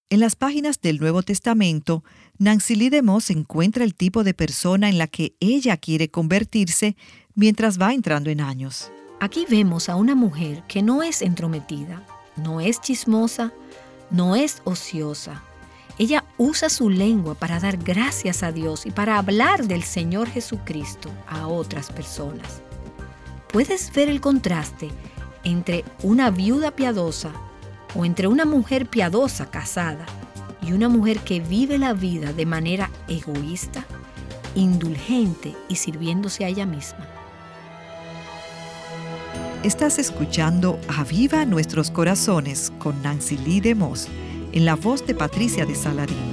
En las páginas del Nuevo Testamento, Nancy Lee DeMoss encuentra el tipo de persona en la que ella quiere convertirse mientras va entrando en años. Aquí vemos a una mujer que no es entrometida, no es chismosa, no es ociosa. Ella usa su lengua para dar gracias a Dios y para hablar del Señor Jesucristo a otras personas. ¿Puedes ver el contraste entre una viuda piadosa o entre una mujer piadosa casada y una mujer que vive la vida de manera egoísta, indulgente y sirviéndose a ella misma? Estás escuchando Aviva Nuestros Corazones con Nancy Lee DeMoss, en la voz de Patricia de Saladín.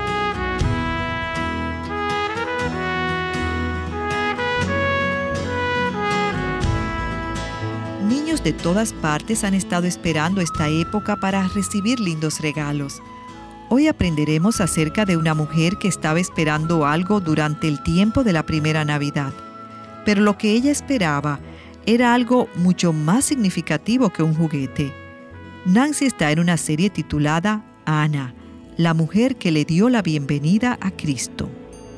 Niños de todas partes han estado esperando esta época para recibir lindos regalos. Hoy aprenderemos acerca de una mujer que estaba esperando algo durante el tiempo de la primera Navidad. Pero lo que ella esperaba era algo mucho más significativo que un juguete. Nancy está en una serie titulada Ana, la mujer que le dio la bienvenida a Cristo.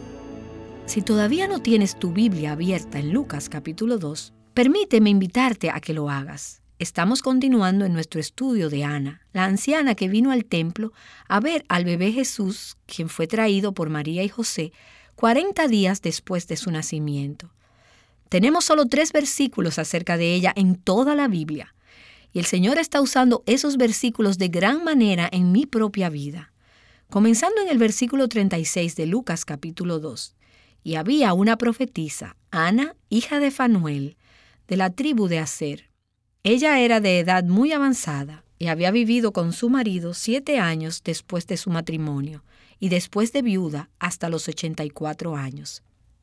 Si todavía no tienes tu Biblia abierta en Lucas capítulo 2, permíteme invitarte a que lo hagas. Estamos continuando en nuestro estudio de Ana, la anciana que vino al templo a ver al bebé Jesús, quien fue traído por María y José 40 días después de su nacimiento. Tenemos solo 3 versículos acerca de ella en toda la Biblia, y el Señor está usando esos versículos de gran manera en mi propia vida. Comenzando en el versículo 36 de Lucas capítulo 2, y había una profetisa, Ana, hija de Fanuel, de la tribu de Aser. Ella era de edad muy avanzada y había vivido con su marido 7 años después de su matrimonio y después de viuda hasta los 84 años.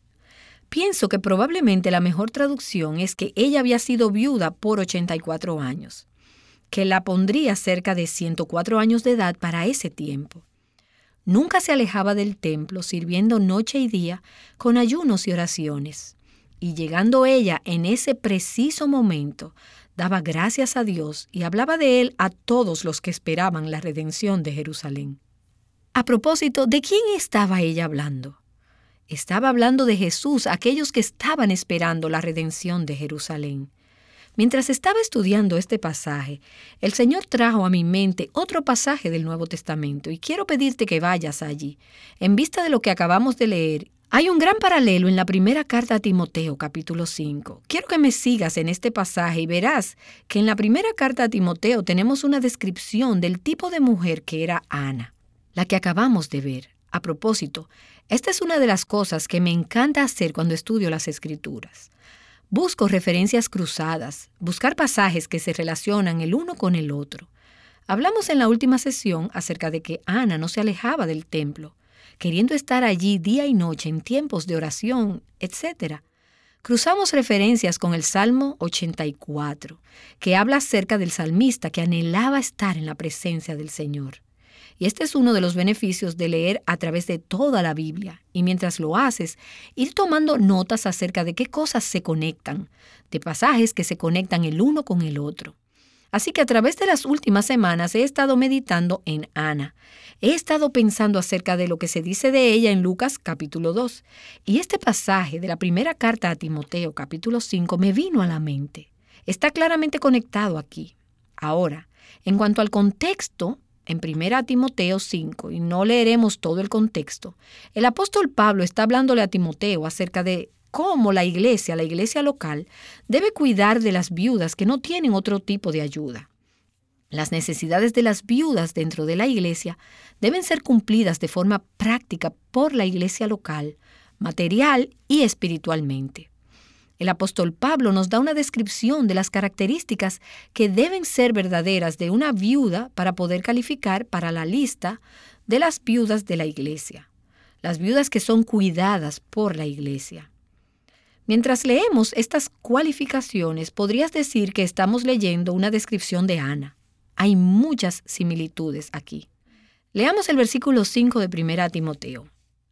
Pienso que probablemente la mejor traducción es que ella había sido viuda por 84 años, que la pondría cerca de 104 años de edad para ese tiempo. Nunca se alejaba del templo sirviendo noche y día con ayunos y oraciones. Y llegando ella en ese preciso momento, daba gracias a Dios y hablaba de Él a todos los que esperaban la redención de Jerusalén. A propósito, ¿de quién estaba ella hablando? Estaba hablando de Jesús, aquellos que estaban esperando la redención de Jerusalén. Mientras estaba estudiando este pasaje, el Señor trajo a mi mente otro pasaje del Nuevo Testamento y quiero pedirte que vayas allí. En vista de lo que acabamos de leer, hay un gran paralelo en la primera carta a Timoteo, capítulo 5. Quiero que me sigas en este pasaje y verás que en la primera carta a Timoteo tenemos una descripción del tipo de mujer que era Ana, la que acabamos de ver. A propósito, esta es una de las cosas que me encanta hacer cuando estudio las Escrituras. Busco referencias cruzadas, buscar pasajes que se relacionan el uno con el otro. Hablamos en la última sesión acerca de que Ana no se alejaba del templo, queriendo estar allí día y noche en tiempos de oración, etc. Cruzamos referencias con el Salmo 84, que habla acerca del salmista que anhelaba estar en la presencia del Señor. Y este es uno de los beneficios de leer a través de toda la Biblia. Y mientras lo haces, ir tomando notas acerca de qué cosas se conectan, de pasajes que se conectan el uno con el otro. Así que a través de las últimas semanas he estado meditando en Ana. He estado pensando acerca de lo que se dice de ella en Lucas capítulo 2. Y este pasaje de la primera carta a Timoteo capítulo 5 me vino a la mente. Está claramente conectado aquí. Ahora, en cuanto al contexto, en 1 Timoteo 5, y no leeremos todo el contexto, el apóstol Pablo está hablándole a Timoteo acerca de cómo la iglesia local, debe cuidar de las viudas que no tienen otro tipo de ayuda. Las necesidades de las viudas dentro de la iglesia deben ser cumplidas de forma práctica por la iglesia local, material y espiritualmente. El apóstol Pablo nos da una descripción de las características que deben ser verdaderas de una viuda para poder calificar para la lista de las viudas de la iglesia, las viudas que son cuidadas por la iglesia. Mientras leemos estas cualificaciones, podrías decir que estamos leyendo una descripción de Ana. Hay muchas similitudes aquí. Leamos el versículo 5 de 1 Timoteo.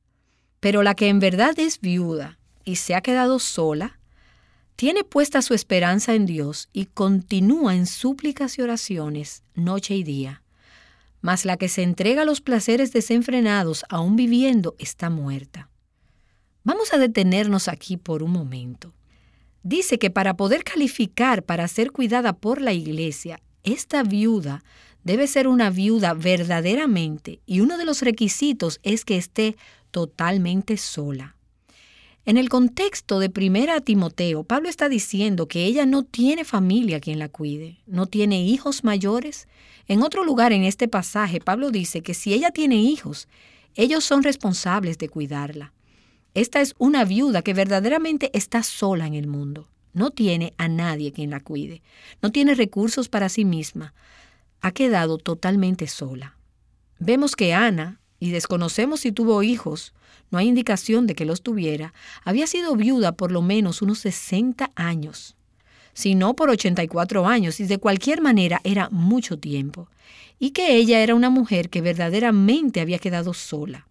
Pero la que en verdad es viuda y se ha quedado sola, tiene puesta su esperanza en Dios y continúa en súplicas y oraciones noche y día. mas la que se entrega a los placeres desenfrenados aún viviendo está muerta. Vamos a detenernos aquí por un momento. Dice que para poder calificar para ser cuidada por la iglesia, esta viuda debe ser una viuda verdaderamente, y uno de los requisitos es que esté totalmente sola. En el contexto de 1 Timoteo, Pablo está diciendo que ella no tiene familia quien la cuide, no tiene hijos mayores. En otro lugar en este pasaje, Pablo dice que si ella tiene hijos, ellos son responsables de cuidarla. Esta es una viuda que verdaderamente está sola en el mundo. No tiene a nadie quien la cuide. No tiene recursos para sí misma. Ha quedado totalmente sola. Vemos que Ana, y desconocemos si tuvo hijos, no hay indicación de que los tuviera, había sido viuda por lo menos unos 60 años. Si no por 84 años, y de cualquier manera era mucho tiempo. Y que ella era una mujer que verdaderamente había quedado sola.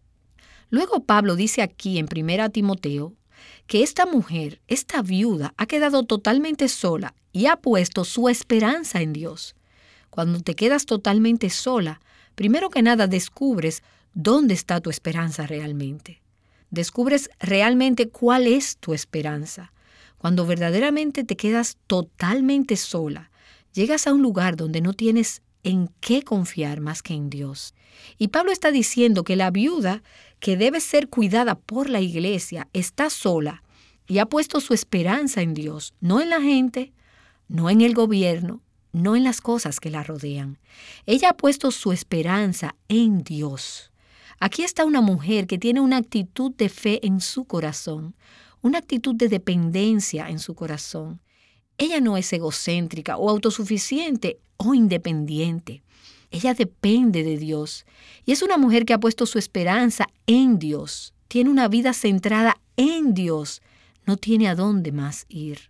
Luego Pablo dice aquí en 1 Timoteo que esta mujer, esta viuda, ha quedado totalmente sola y ha puesto su esperanza en Dios. Cuando te quedas totalmente sola, primero que nada descubres dónde está tu esperanza realmente. Descubres realmente cuál es tu esperanza. Cuando verdaderamente te quedas totalmente sola, llegas a un lugar donde no tienes en qué confiar más que en Dios. Y Pablo está diciendo que la viuda, que debe ser cuidada por la iglesia, está sola y ha puesto su esperanza en Dios, no en la gente, no en el gobierno, no en las cosas que la rodean. Ella ha puesto su esperanza en Dios. Aquí está una mujer que tiene una actitud de fe en su corazón, una actitud de dependencia en su corazón. Ella no es egocéntrica o autosuficiente o independiente. Ella depende de Dios y es una mujer que ha puesto su esperanza en Dios. Tiene una vida centrada en Dios. No tiene a dónde más ir.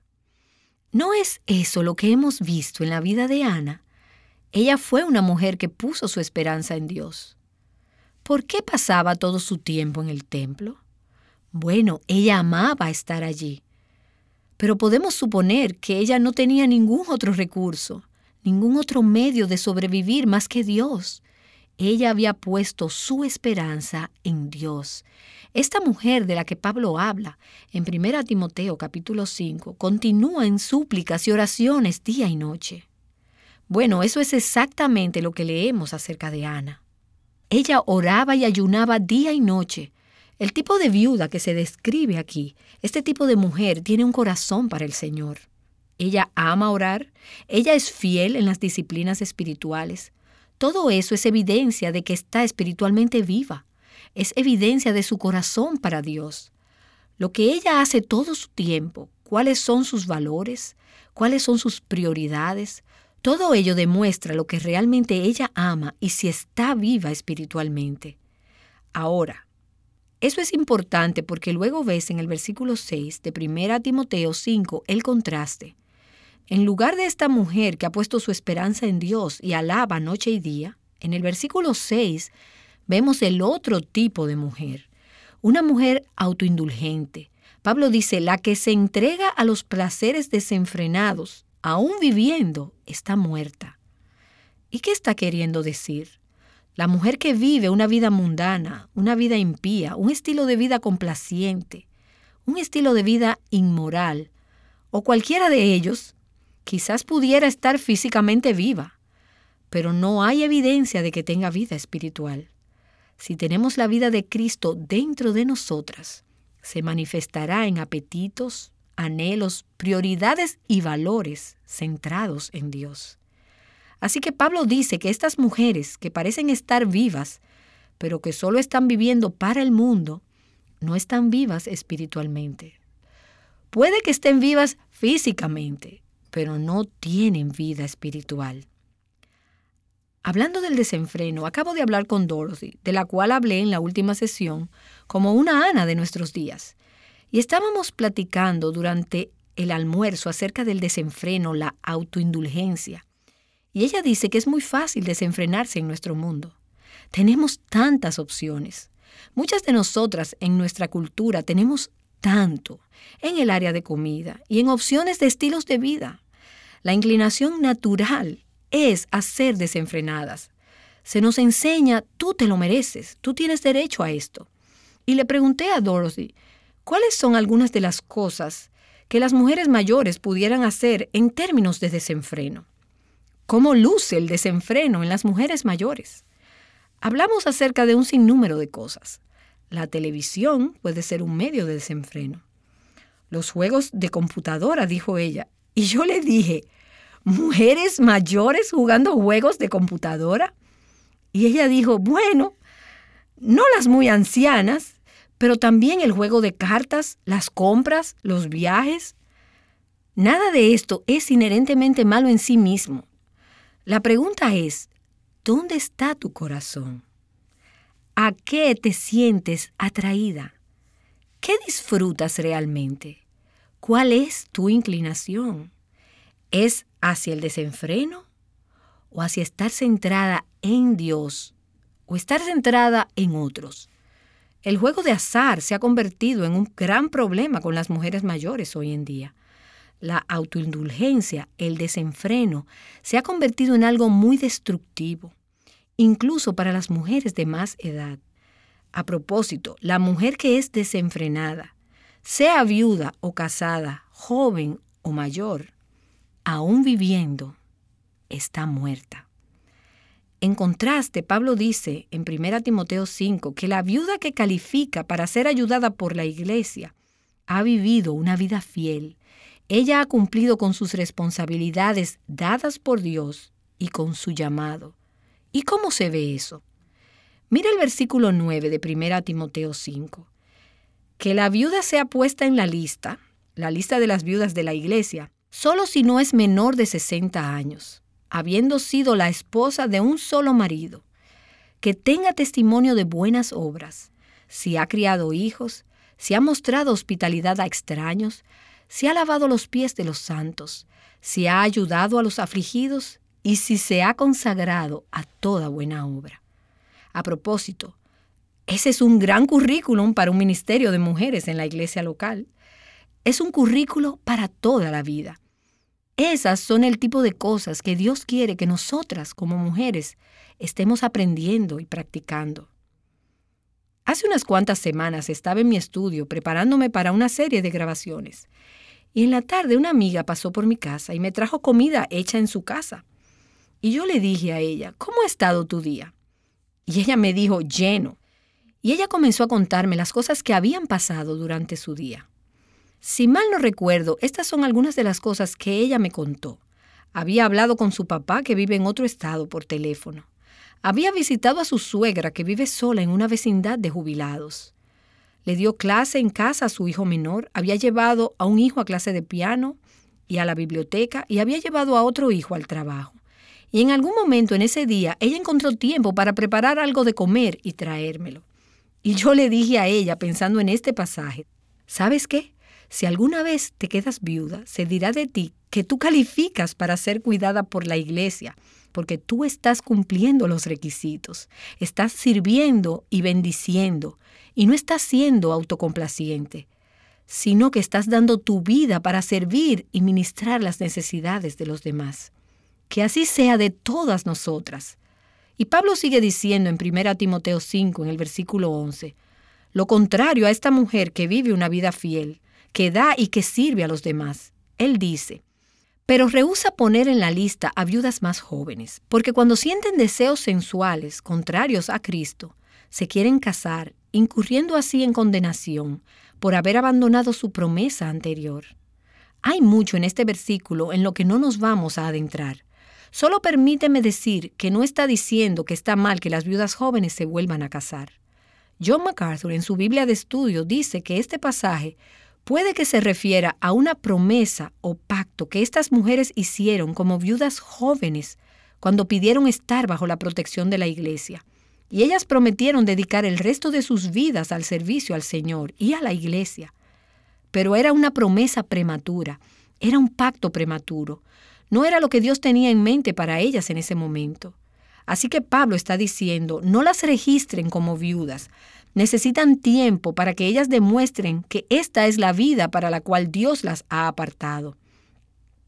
¿No es eso lo que hemos visto en la vida de Ana? Ella fue una mujer que puso su esperanza en Dios. ¿Por qué pasaba todo su tiempo en el templo? Bueno, ella amaba estar allí. Pero podemos suponer que ella no tenía ningún otro recurso, ningún otro medio de sobrevivir más que Dios. Ella había puesto su esperanza en Dios. Esta mujer de la que Pablo habla en 1 Timoteo capítulo 5 continúa en súplicas y oraciones día y noche. Bueno, eso es exactamente lo que leemos acerca de Ana. Ella oraba y ayunaba día y noche. El tipo de viuda que se describe aquí, este tipo de mujer tiene un corazón para el Señor. Ella ama orar, ella es fiel en las disciplinas espirituales. Todo eso es evidencia de que está espiritualmente viva. Es evidencia de su corazón para Dios. Lo que ella hace todo su tiempo, cuáles son sus valores, cuáles son sus prioridades, todo ello demuestra lo que realmente ella ama y si está viva espiritualmente. Ahora, eso es importante porque luego ves en el versículo 6 de 1 Timoteo 5 el contraste. En lugar de esta mujer que ha puesto su esperanza en Dios y alaba noche y día, en el versículo 6 vemos el otro tipo de mujer, una mujer autoindulgente. Pablo dice, la que se entrega a los placeres desenfrenados, aún viviendo, está muerta. ¿Y qué está queriendo decir? La mujer que vive una vida mundana, una vida impía, un estilo de vida complaciente, un estilo de vida inmoral, o cualquiera de ellos, quizás pudiera estar físicamente viva, pero no hay evidencia de que tenga vida espiritual. Si tenemos la vida de Cristo dentro de nosotras, se manifestará en apetitos, anhelos, prioridades y valores centrados en Dios. Así que Pablo dice que estas mujeres que parecen estar vivas, pero que solo están viviendo para el mundo, no están vivas espiritualmente. Puede que estén vivas físicamente, pero no tienen vida espiritual. Hablando del desenfreno, acabo de hablar con Dorothy, de la cual hablé en la última sesión, como una Ana de nuestros días. Y estábamos platicando durante el almuerzo acerca del desenfreno, la autoindulgencia. Y ella dice que es muy fácil desenfrenarse en nuestro mundo. Tenemos tantas opciones. Muchas de nosotras en nuestra cultura tenemos tanto en el área de comida y en opciones de estilos de vida. La inclinación natural es a ser desenfrenadas. Se nos enseña, tú te lo mereces, tú tienes derecho a esto. Y le pregunté a Dorothy, ¿cuáles son algunas de las cosas que las mujeres mayores pudieran hacer en términos de desenfreno? ¿Cómo luce el desenfreno en las mujeres mayores? Hablamos acerca de un sinnúmero de cosas. La televisión puede ser un medio de desenfreno. Los juegos de computadora, dijo ella. Y yo le dije, ¿mujeres mayores jugando juegos de computadora? Y ella dijo, bueno, no las muy ancianas, pero también el juego de cartas, las compras, los viajes. Nada de esto es inherentemente malo en sí mismo. La pregunta es, ¿dónde está tu corazón? ¿A qué te sientes atraída? ¿Qué disfrutas realmente? ¿Cuál es tu inclinación? ¿Es hacia el desenfreno o hacia estar centrada en Dios o estar centrada en otros? El juego de azar se ha convertido en un gran problema con las mujeres mayores hoy en día. La autoindulgencia, el desenfreno, se ha convertido en algo muy destructivo, incluso para las mujeres de más edad. A propósito, la mujer que es desenfrenada, sea viuda o casada, joven o mayor, aún viviendo, está muerta. En contraste, Pablo dice en 1 Timoteo 5 que la viuda que califica para ser ayudada por la iglesia ha vivido una vida fiel. Ella ha cumplido con sus responsabilidades dadas por Dios y con su llamado. ¿Y cómo se ve eso? Mira el versículo 9 de 1 Timoteo 5. Que la viuda sea puesta en la lista de las viudas de la iglesia, solo si no es menor de 60 años, habiendo sido la esposa de un solo marido, que tenga testimonio de buenas obras, si ha criado hijos, si ha mostrado hospitalidad a extraños, si ha lavado los pies de los santos, si ha ayudado a los afligidos y si se ha consagrado a toda buena obra. A propósito, ese es un gran currículum para un ministerio de mujeres en la iglesia local. Es un currículo para toda la vida. Esas son el tipo de cosas que Dios quiere que nosotras, como mujeres, estemos aprendiendo y practicando. Hace unas cuantas semanas estaba en mi estudio preparándome para una serie de grabaciones. Y en la tarde una amiga pasó por mi casa y me trajo comida hecha en su casa. Y yo le dije a ella, ¿cómo ha estado tu día? Y ella me dijo, lleno. Y ella comenzó a contarme las cosas que habían pasado durante su día. Si mal no recuerdo, estas son algunas de las cosas que ella me contó. Había hablado con su papá, que vive en otro estado, por teléfono. Había visitado a su suegra, que vive sola en una vecindad de jubilados. Le dio clase en casa a su hijo menor, había llevado a un hijo a clase de piano y a la biblioteca y había llevado a otro hijo al trabajo. Y en algún momento en ese día, ella encontró tiempo para preparar algo de comer y traérmelo. Y yo le dije a ella, pensando en este pasaje, ¿sabes qué? Si alguna vez te quedas viuda, se dirá de ti que tú calificas para ser cuidada por la iglesia, porque tú estás cumpliendo los requisitos, estás sirviendo y bendiciendo, y no estás siendo autocomplaciente, sino que estás dando tu vida para servir y ministrar las necesidades de los demás. Que así sea de todas nosotras. Y Pablo sigue diciendo en 1 Timoteo 5, en el versículo 11, lo contrario a esta mujer que vive una vida fiel, que da y que sirve a los demás. Él dice, pero rehúsa poner en la lista a viudas más jóvenes, porque cuando sienten deseos sensuales contrarios a Cristo, se quieren casar, incurriendo así en condenación por haber abandonado su promesa anterior. Hay mucho en este versículo en lo que no nos vamos a adentrar. Solo permíteme decir que no está diciendo que está mal que las viudas jóvenes se vuelvan a casar. John MacArthur, en su Biblia de estudio, dice que este pasaje puede que se refiera a una promesa o pacto que estas mujeres hicieron como viudas jóvenes cuando pidieron estar bajo la protección de la iglesia. Y ellas prometieron dedicar el resto de sus vidas al servicio al Señor y a la iglesia. Pero era una promesa prematura, era un pacto prematuro. No era lo que Dios tenía en mente para ellas en ese momento. Así que Pablo está diciendo, no las registren como viudas. Necesitan tiempo para que ellas demuestren que esta es la vida para la cual Dios las ha apartado.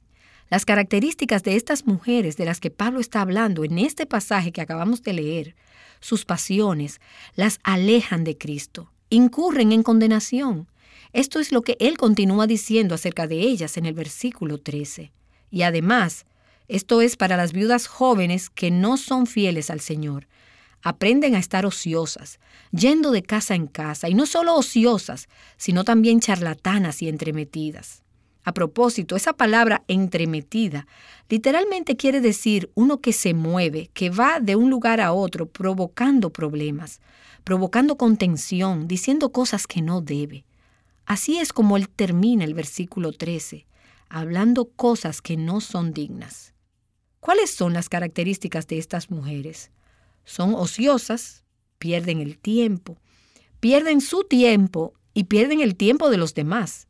Las características de estas mujeres de las que Pablo está hablando en este pasaje que acabamos de leer, sus pasiones, las alejan de Cristo, incurren en condenación. Esto es lo que él continúa diciendo acerca de ellas en el versículo 13. Y además, esto es para las viudas jóvenes que no son fieles al Señor. Aprenden a estar ociosas, yendo de casa en casa, y no solo ociosas, sino también charlatanas y entremetidas. A propósito, esa palabra entremetida literalmente quiere decir uno que se mueve, que va de un lugar a otro provocando problemas, provocando contención, diciendo cosas que no debe. Así es como él termina el versículo 13, hablando cosas que no son dignas. ¿Cuáles son las características de estas mujeres? Son ociosas, pierden el tiempo, pierden su tiempo y pierden el tiempo de los demás.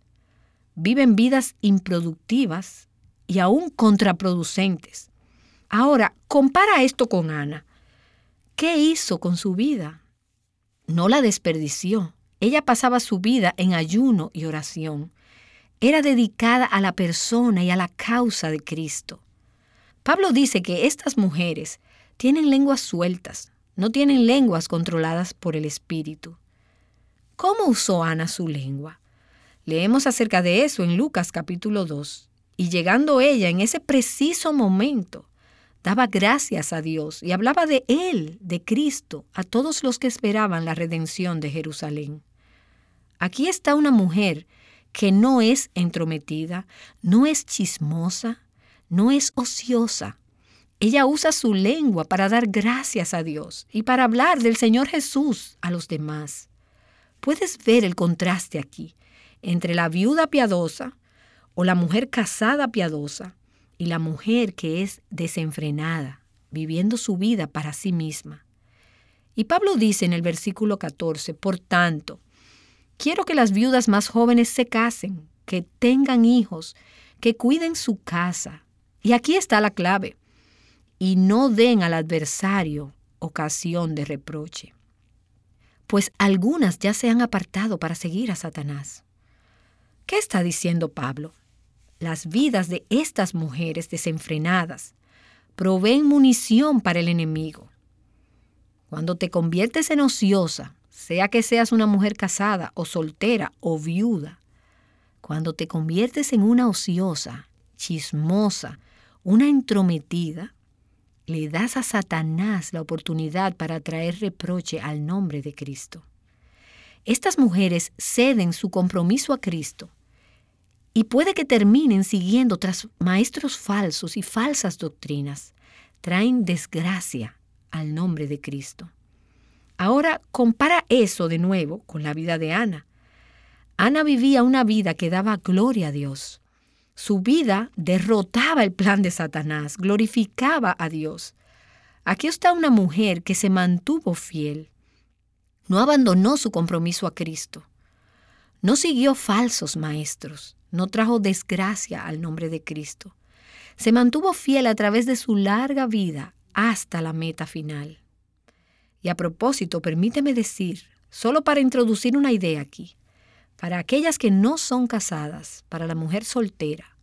Viven vidas improductivas y aún contraproducentes. Ahora, compara esto con Ana. ¿Qué hizo con su vida? No la desperdició. Ella pasaba su vida en ayuno y oración. Era dedicada a la persona y a la causa de Cristo. Pablo dice que estas mujeres tienen lenguas sueltas, no tienen lenguas controladas por el Espíritu. ¿Cómo usó Ana su lengua? Leemos acerca de eso en Lucas capítulo 2. Y llegando ella en ese preciso momento, daba gracias a Dios y hablaba de Él, de Cristo, a todos los que esperaban la redención de Jerusalén. Aquí está una mujer que no es entrometida, no es chismosa, no es ociosa. Ella usa su lengua para dar gracias a Dios y para hablar del Señor Jesús a los demás. Puedes ver el contraste aquí entre la viuda piadosa o la mujer casada piadosa y la mujer que es desenfrenada, viviendo su vida para sí misma. Y Pablo dice en el versículo 14, por tanto, quiero que las viudas más jóvenes se casen, que tengan hijos, que cuiden su casa. Y aquí está la clave. Y no den al adversario ocasión de reproche. Pues algunas ya se han apartado para seguir a Satanás. ¿Qué está diciendo Pablo? Las vidas de estas mujeres desenfrenadas proveen munición para el enemigo. Cuando te conviertes en ociosa, sea que seas una mujer casada o soltera o viuda, cuando te conviertes en una ociosa, chismosa, una entrometida, le das a Satanás la oportunidad para traer reproche al nombre de Cristo. Estas mujeres ceden su compromiso a Cristo y puede que terminen siguiendo tras maestros falsos y falsas doctrinas. Traen desgracia al nombre de Cristo. Ahora compara eso de nuevo con la vida de Ana. Ana vivía una vida que daba gloria a Dios. Su vida derrotaba el plan de Satanás, glorificaba a Dios. Aquí está una mujer que se mantuvo fiel. No abandonó su compromiso a Cristo. No siguió falsos maestros. No trajo desgracia al nombre de Cristo. Se mantuvo fiel a través de su larga vida hasta la meta final. Y a propósito, permíteme decir, solo para introducir una idea aquí, para aquellas que no son casadas, para la mujer soltera,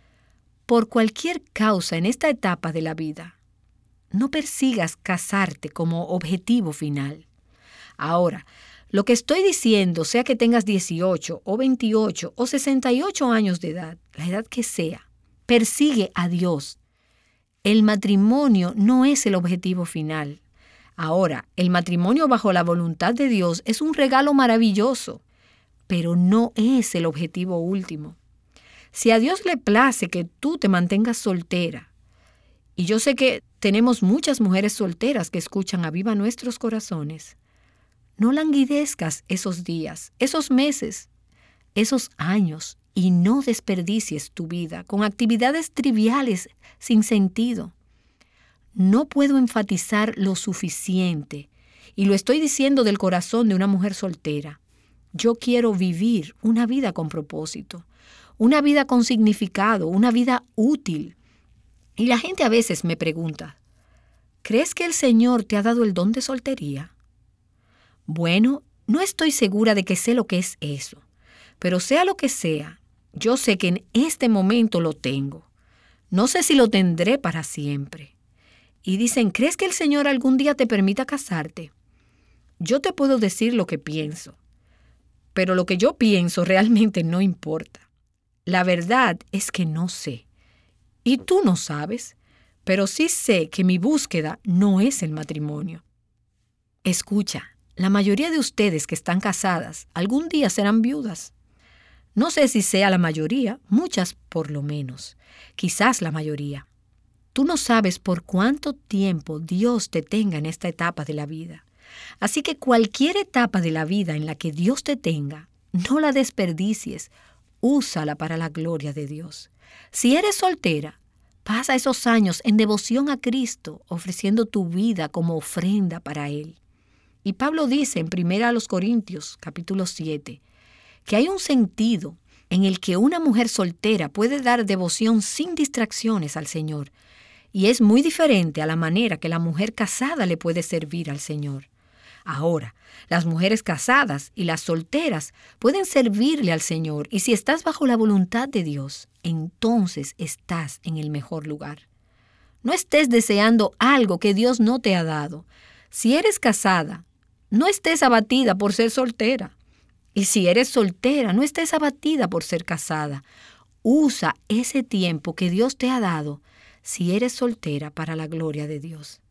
por cualquier causa en esta etapa de la vida, no persigas casarte como objetivo final. Ahora, lo que estoy diciendo, sea que tengas 18 o 28 o 68 años de edad, la edad que sea, persigue a Dios. El matrimonio no es el objetivo final. Ahora, el matrimonio bajo la voluntad de Dios es un regalo maravilloso, pero no es el objetivo último. Si a Dios le place que tú te mantengas soltera, y yo sé que tenemos muchas mujeres solteras que escuchan Aviva Nuestros Corazones, no languidezcas esos días, esos meses, esos años, y no desperdicies tu vida con actividades triviales sin sentido. No puedo enfatizar lo suficiente, y lo estoy diciendo del corazón de una mujer soltera. Yo quiero vivir una vida con propósito, una vida con significado, una vida útil. Y la gente a veces me pregunta, ¿crees que el Señor te ha dado el don de soltería? Bueno, no estoy segura de que sé lo que es eso, pero sea lo que sea, yo sé que en este momento lo tengo. No sé si lo tendré para siempre. Y dicen, ¿crees que el Señor algún día te permita casarte? Yo te puedo decir lo que pienso, pero lo que yo pienso realmente no importa. La verdad es que no sé. Y tú no sabes, pero sí sé que mi búsqueda no es el matrimonio. Escucha, la mayoría de ustedes que están casadas algún día serán viudas. No sé si sea la mayoría, muchas por lo menos, quizás la mayoría. Tú no sabes por cuánto tiempo Dios te tenga en esta etapa de la vida. Así que cualquier etapa de la vida en la que Dios te tenga, no la desperdicies, úsala para la gloria de Dios. Si eres soltera, pasa esos años en devoción a Cristo, ofreciendo tu vida como ofrenda para Él. Y Pablo dice en 1 Corintios, capítulo 7, que hay un sentido en el que una mujer soltera puede dar devoción sin distracciones al Señor, y es muy diferente a la manera que la mujer casada le puede servir al Señor. Ahora, las mujeres casadas y las solteras pueden servirle al Señor, y si estás bajo la voluntad de Dios, entonces estás en el mejor lugar. No estés deseando algo que Dios no te ha dado. Si eres casada, no estés abatida por ser soltera. Y si eres soltera, no estés abatida por ser casada. Usa ese tiempo que Dios te ha dado si eres soltera para la gloria de Dios.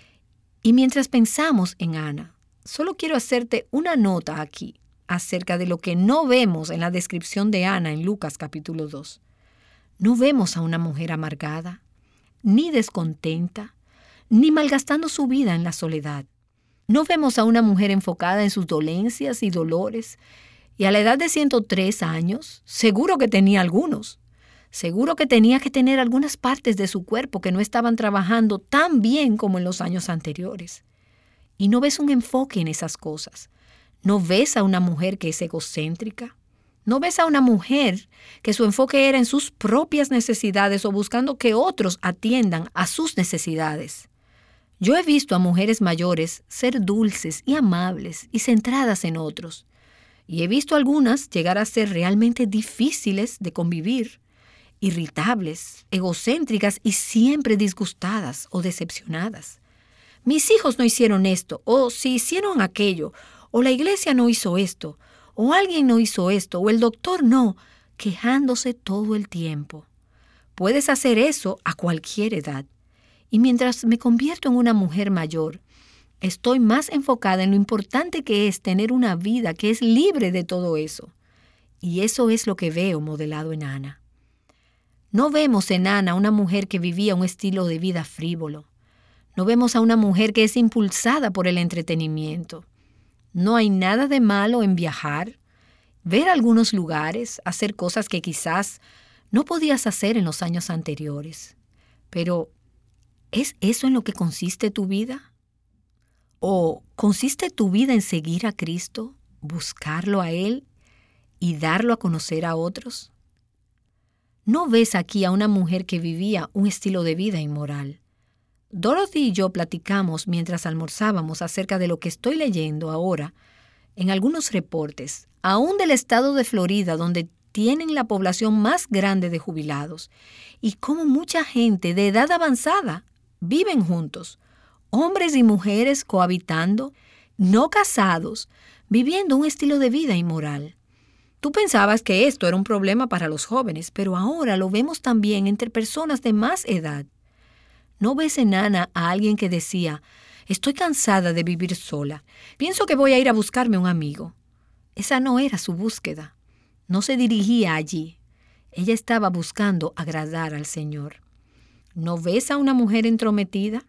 Y mientras pensamos en Ana, solo quiero hacerte una nota aquí acerca de lo que no vemos en la descripción de Ana en Lucas capítulo 2. No vemos a una mujer amargada, ni descontenta, ni malgastando su vida en la soledad. No vemos a una mujer enfocada en sus dolencias y dolores, y a la edad de 103 años, seguro que tenía algunos. Seguro que tenía que tener algunas partes de su cuerpo que no estaban trabajando tan bien como en los años anteriores. Y no ves un enfoque en esas cosas. No ves a una mujer que es egocéntrica. No ves a una mujer que su enfoque era en sus propias necesidades o buscando que otros atiendan a sus necesidades. Yo he visto a mujeres mayores ser dulces y amables y centradas en otros. Y he visto a algunas llegar a ser realmente difíciles de convivir, irritables, egocéntricas y siempre disgustadas o decepcionadas. Mis hijos no hicieron esto, o si hicieron aquello, o la iglesia no hizo esto, o alguien no hizo esto, o el doctor no, quejándose todo el tiempo. Puedes hacer eso a cualquier edad. Y mientras me convierto en una mujer mayor, estoy más enfocada en lo importante que es tener una vida que es libre de todo eso. Y eso es lo que veo modelado en Ana. No vemos en Ana una mujer que vivía un estilo de vida frívolo. No vemos a una mujer que es impulsada por el entretenimiento. No hay nada de malo en viajar, ver algunos lugares, hacer cosas que quizás no podías hacer en los años anteriores. Pero, ¿es eso en lo que consiste tu vida? ¿O consiste tu vida en seguir a Cristo, buscarlo a Él y darlo a conocer a otros? No ves aquí a una mujer que vivía un estilo de vida inmoral. Dorothy y yo platicamos mientras almorzábamos acerca de lo que estoy leyendo ahora en algunos reportes, aún del estado de Florida, donde tienen la población más grande de jubilados, y cómo mucha gente de edad avanzada viven juntos, hombres y mujeres cohabitando, no casados, viviendo un estilo de vida inmoral. Tú pensabas que esto era un problema para los jóvenes, pero ahora lo vemos también entre personas de más edad. ¿No ves en Ana a alguien que decía, estoy cansada de vivir sola, pienso que voy a ir a buscarme un amigo? Esa no era su búsqueda. No se dirigía allí. Ella estaba buscando agradar al Señor. ¿No ves a una mujer entrometida?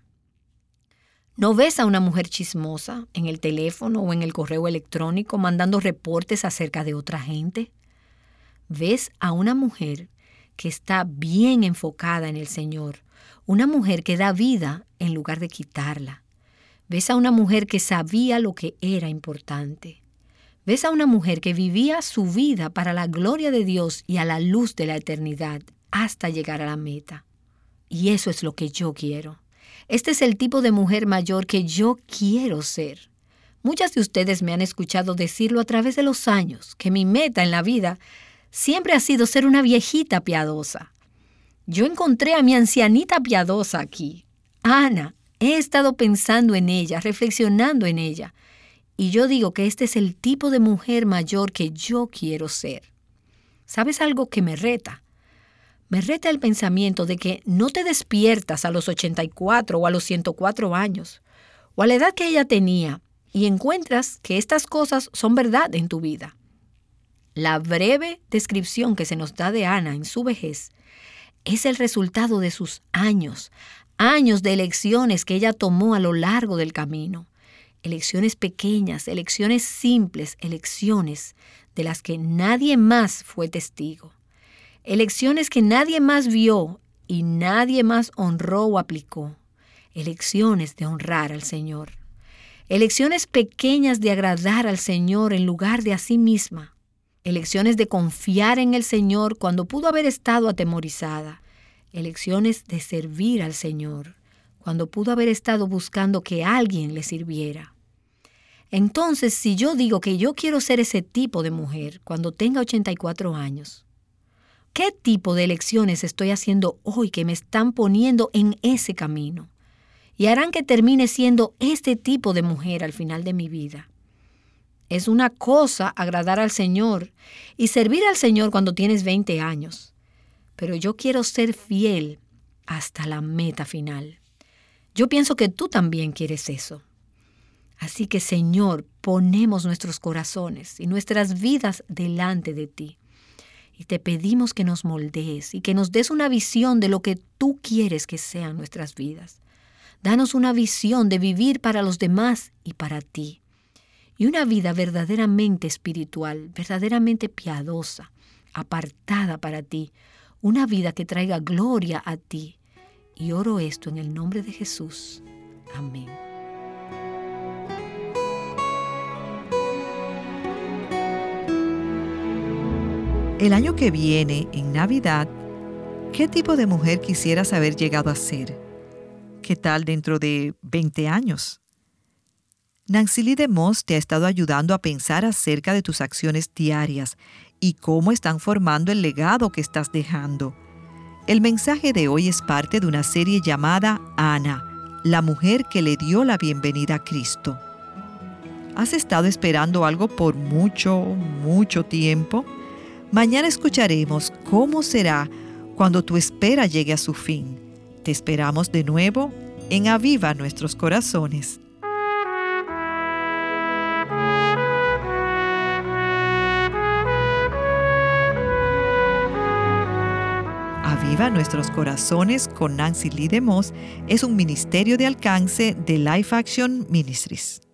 ¿No ves a una mujer chismosa en el teléfono o en el correo electrónico mandando reportes acerca de otra gente? ¿Ves a una mujer que está bien enfocada en el Señor? Una mujer que da vida en lugar de quitarla. ¿Ves a una mujer que sabía lo que era importante? ¿Ves a una mujer que vivía su vida para la gloria de Dios y a la luz de la eternidad hasta llegar a la meta? Y eso es lo que yo quiero. Este es el tipo de mujer mayor que yo quiero ser. Muchas de ustedes me han escuchado decirlo a través de los años, que mi meta en la vida siempre ha sido ser una viejita piadosa. Yo encontré a mi ancianita piadosa aquí. Ana, he estado pensando en ella, reflexionando en ella. Y yo digo que este es el tipo de mujer mayor que yo quiero ser. ¿Sabes algo que me reta? Me reta el pensamiento de que no te despiertas a los 84 o a los 104 años, o a la edad que ella tenía, y encuentras que estas cosas son verdad en tu vida. La breve descripción que se nos da de Ana en su vejez es el resultado de sus años de elecciones que ella tomó a lo largo del camino. Elecciones pequeñas, elecciones simples, elecciones de las que nadie más fue testigo. Elecciones que nadie más vio y nadie más honró o aplicó. Elecciones de honrar al Señor. Elecciones pequeñas de agradar al Señor en lugar de a sí misma. Elecciones de confiar en el Señor cuando pudo haber estado atemorizada. Elecciones de servir al Señor cuando pudo haber estado buscando que alguien le sirviera. Entonces, si yo digo que yo quiero ser ese tipo de mujer cuando tenga 84 años, ¿qué tipo de elecciones estoy haciendo hoy que me están poniendo en ese camino y harán que termine siendo este tipo de mujer al final de mi vida? Es una cosa agradar al Señor y servir al Señor cuando tienes 20 años. Pero yo quiero ser fiel hasta la meta final. Yo pienso que tú también quieres eso. Así que, Señor, ponemos nuestros corazones y nuestras vidas delante de ti. Y te pedimos que nos moldees y que nos des una visión de lo que tú quieres que sean nuestras vidas. Danos una visión de vivir para los demás y para ti. Y una vida verdaderamente espiritual, verdaderamente piadosa, apartada para ti. Una vida que traiga gloria a ti. Y oro esto en el nombre de Jesús. Amén. El año que viene, en Navidad, ¿qué tipo de mujer quisieras haber llegado a ser? ¿Qué tal dentro de 20 años? Nancy Lee DeMoss te ha estado ayudando a pensar acerca de tus acciones diarias y cómo están formando el legado que estás dejando. El mensaje de hoy es parte de una serie llamada Ana, la mujer que le dio la bienvenida a Cristo. ¿Has estado esperando algo por mucho tiempo? Mañana escucharemos cómo será cuando tu espera llegue a su fin. Te esperamos de nuevo en Aviva Nuestros Corazones. Aviva Nuestros Corazones con Nancy Lee DeMoss es un ministerio de alcance de Life Action Ministries.